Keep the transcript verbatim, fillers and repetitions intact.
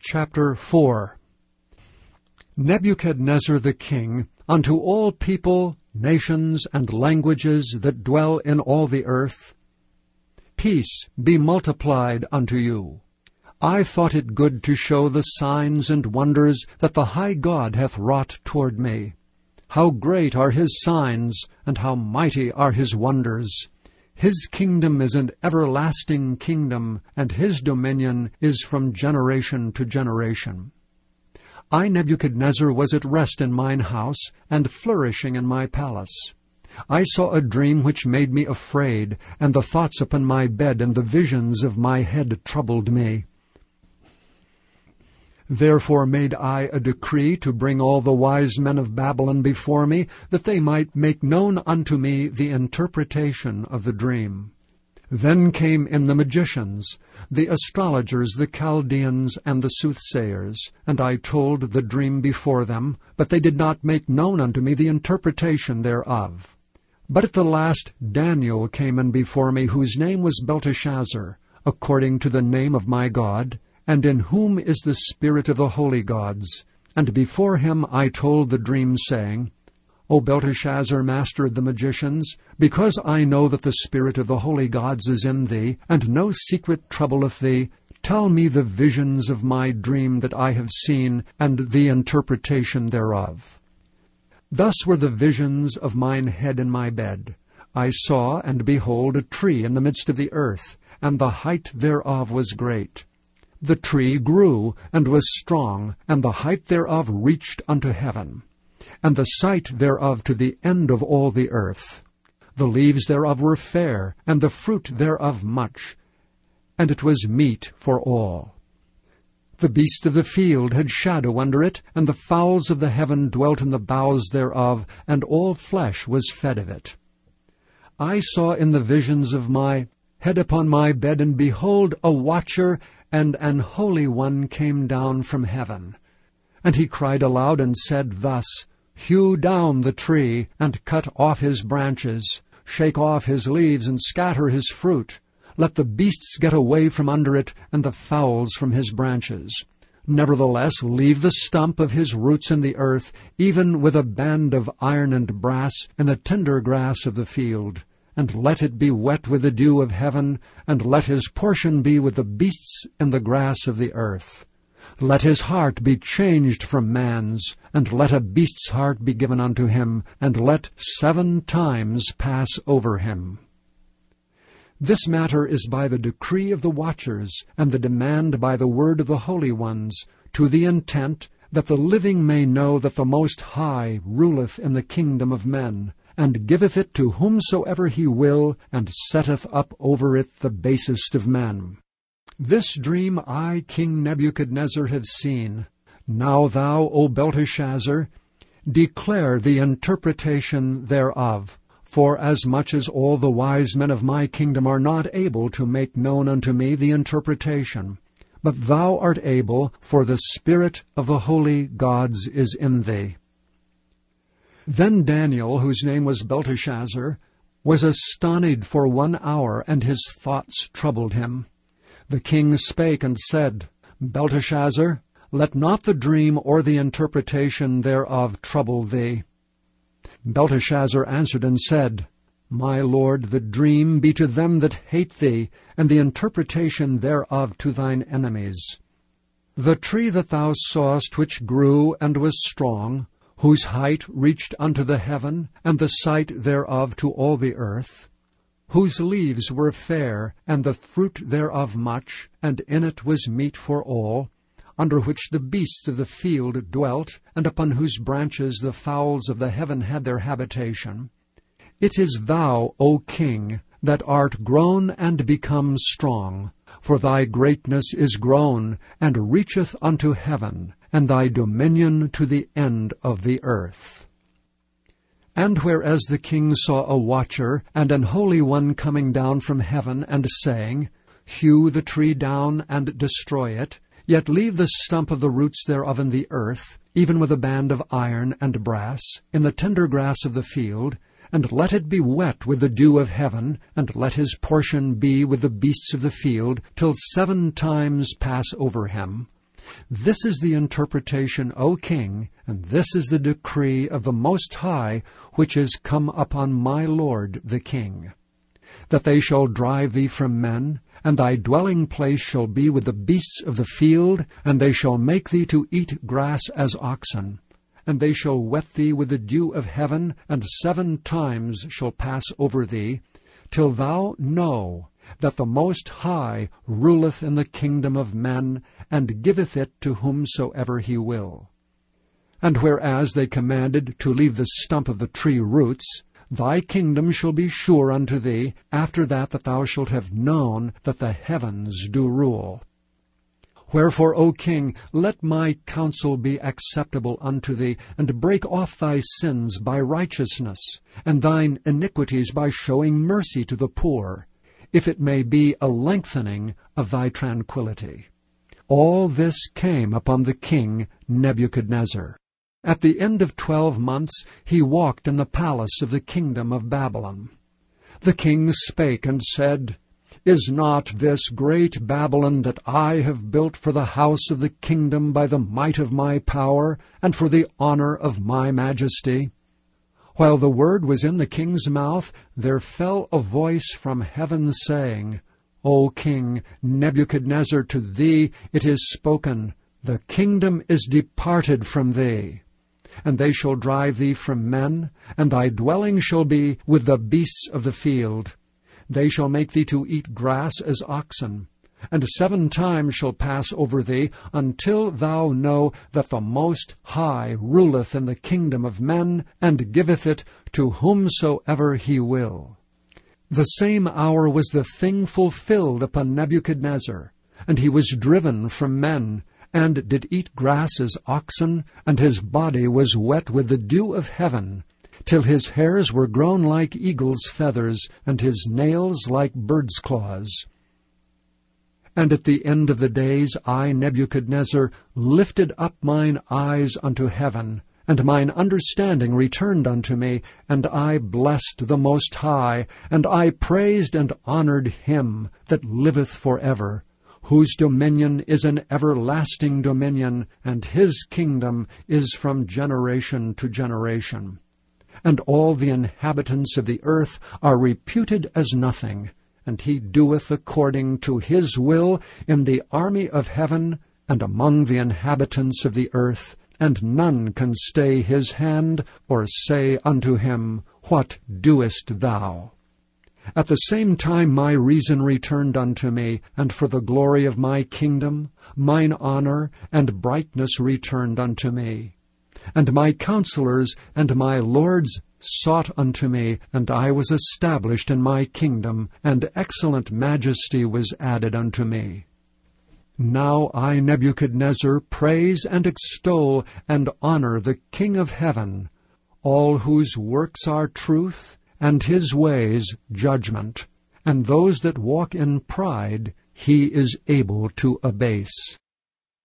Chapter four. Nebuchadnezzar the king, unto all people, nations, and languages that dwell in all the earth, peace be multiplied unto you. I thought it good to show the signs and wonders that the high God hath wrought toward me. How great are his signs, and how mighty are his wonders! His kingdom is an everlasting kingdom, and his dominion is from generation to generation. I, Nebuchadnezzar, was at rest in mine house, and flourishing in my palace. I saw a dream which made me afraid, and the thoughts upon my bed and the visions of my head troubled me. Therefore made I a decree to bring all the wise men of Babylon before me, that they might make known unto me the interpretation of the dream. Then came in the magicians, the astrologers, the Chaldeans, and the soothsayers, and I told the dream before them, but they did not make known unto me the interpretation thereof. But at the last Daniel came in before me, whose name was Belteshazzar, according to the name of my God, and in whom is the spirit of the holy gods. And before him I told the dream, saying, O Belteshazzar, master of the magicians, because I know that the spirit of the holy gods is in thee, and no secret troubleth thee, tell me the visions of my dream that I have seen, and the interpretation thereof. Thus were the visions of mine head in my bed. I saw, and behold, a tree in the midst of the earth, and the height thereof was great. The tree grew, and was strong, and the height thereof reached unto heaven, and the sight thereof to the end of all the earth. The leaves thereof were fair, and the fruit thereof much, and it was meat for all. The beasts of the field had shadow under it, and the fowls of the heaven dwelt in the boughs thereof, and all flesh was fed of it. I saw in the visions of my head upon my bed, and behold, a watcher and an holy one came down from heaven. And he cried aloud and said thus, Hew down the tree, and cut off his branches, shake off his leaves, and scatter his fruit. Let the beasts get away from under it, and the fowls from his branches. Nevertheless, leave the stump of his roots in the earth, even with a band of iron and brass, in the tender grass of the field. And let it be wet with the dew of heaven, and let his portion be with the beasts in the grass of the earth. Let his heart be changed from man's, and let a beast's heart be given unto him, and let seven times pass over him. This matter is by the decree of the watchers, and the demand by the word of the holy ones, to the intent that the living may know that the Most High ruleth in the kingdom of men, and giveth it to whomsoever he will, and setteth up over it the basest of men. This dream I, King Nebuchadnezzar, have seen. Now thou, O Belteshazzar, declare the interpretation thereof, for as much as all the wise men of my kingdom are not able to make known unto me the interpretation. But thou art able, for the spirit of the holy gods is in thee. Then Daniel, whose name was Belteshazzar, was astonied for one hour, and his thoughts troubled him. The king spake and said, Belteshazzar, let not the dream or the interpretation thereof trouble thee. Belteshazzar answered and said, My lord, the dream be to them that hate thee, and the interpretation thereof to thine enemies. The tree that thou sawest, which grew and was strong, whose height reached unto the heaven, and the sight thereof to all the earth, whose leaves were fair, and the fruit thereof much, and in it was meat for all, under which the beasts of the field dwelt, and upon whose branches the fowls of the heaven had their habitation. It is thou, O king, that art grown and become strong, for thy greatness is grown, and reacheth unto heaven, and thy dominion to the end of the earth. And whereas the king saw a watcher and an holy one coming down from heaven, and saying, Hew the tree down and destroy it, yet leave the stump of the roots thereof in the earth, even with a band of iron and brass, in the tender grass of the field, and let it be wet with the dew of heaven, and let his portion be with the beasts of the field, till seven times pass over him. This is the interpretation, O king, and this is the decree of the Most High, which is come upon my lord the king. That they shall drive thee from men, and thy dwelling place shall be with the beasts of the field, and they shall make thee to eat grass as oxen. And they shall wet thee with the dew of heaven, and seven times shall pass over thee, till thou know that the Most High ruleth in the kingdom of men, and giveth it to whomsoever he will. And whereas they commanded to leave the stump of the tree roots, thy kingdom shall be sure unto thee, after that that thou shalt have known that the heavens do rule. Wherefore, O king, let my counsel be acceptable unto thee, and break off thy sins by righteousness, and thine iniquities by showing mercy to the poor, if it may be a lengthening of thy tranquillity. All this came upon the king Nebuchadnezzar. At the end of twelve months he walked in the palace of the kingdom of Babylon. The king spake and said, Is not this great Babylon that I have built for the house of the kingdom by the might of my power, and for the honor of my majesty? While the word was in the king's mouth, there fell a voice from heaven, saying, O king Nebuchadnezzar, to thee it is spoken, The kingdom is departed from thee. And they shall drive thee from men, and thy dwelling shall be with the beasts of the field. They shall make thee to eat grass as oxen, and seven times shall pass over thee, until thou know that the Most High ruleth in the kingdom of men, and giveth it to whomsoever he will. The same hour was the thing fulfilled upon Nebuchadnezzar, and he was driven from men, and did eat grass as oxen, and his body was wet with the dew of heaven, till his hairs were grown like eagle's feathers, and his nails like bird's claws. And at the end of the days I, Nebuchadnezzar, lifted up mine eyes unto heaven, and mine understanding returned unto me, and I blessed the Most High, and I praised and honored him that liveth for ever, whose dominion is an everlasting dominion, and his kingdom is from generation to generation. And all the inhabitants of the earth are reputed as nothing, and he doeth according to his will in the army of heaven and among the inhabitants of the earth, and none can stay his hand or say unto him, What doest thou? At the same time my reason returned unto me, and for the glory of my kingdom, mine honor and brightness returned unto me. And my counselors and my lords sought unto me, and I was established in my kingdom, and excellent majesty was added unto me. Now I, Nebuchadnezzar, praise and extol and honor the King of heaven, all whose works are truth, and his ways judgment, and those that walk in pride he is able to abase.